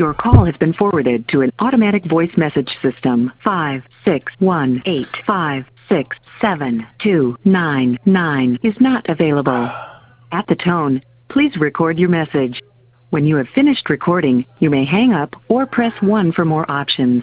Your call has been forwarded to an automatic voice message system. 56185672299 is not available. At the tone, please record your message. When you have finished recording, you may hang up or press 1 for more options.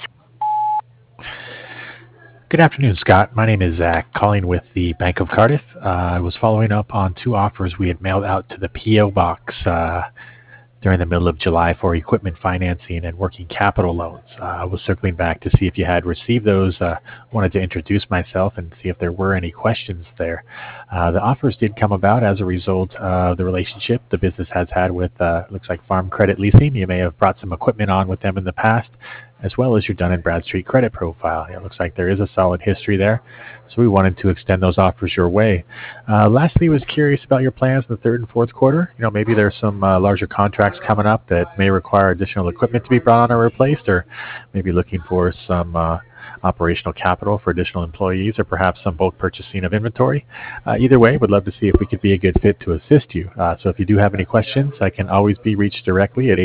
Good afternoon, Scott. My name is Zach, calling with the Bank of Cardiff. I was following up on 2 offers we had mailed out to the P.O. Box during the middle of July for equipment financing and working capital loans. I was circling back to see if you had received those. Wanted to introduce myself and see if there were any questions there. The offers did come about as a result of the relationship the business has had with, looks like Farm Credit Leasing. You may have brought some equipment on with them in the past, as well as your Dun & Bradstreet credit profile. It looks like there is a solid history there, so we wanted to extend those offers your way. Lastly, was curious about your plans in the third and fourth quarter. Maybe there's some larger contracts coming up that may require additional equipment to be brought on or replaced, or maybe looking for some operational capital for additional employees, or perhaps some bulk purchasing of inventory. Either way, would love to see if we could be a good fit to assist you. So if you do have any questions, I can always be reached directly at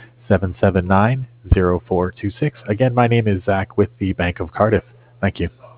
858-779-0426. Again, my name is Zach with the Bank of Cardiff. Thank you.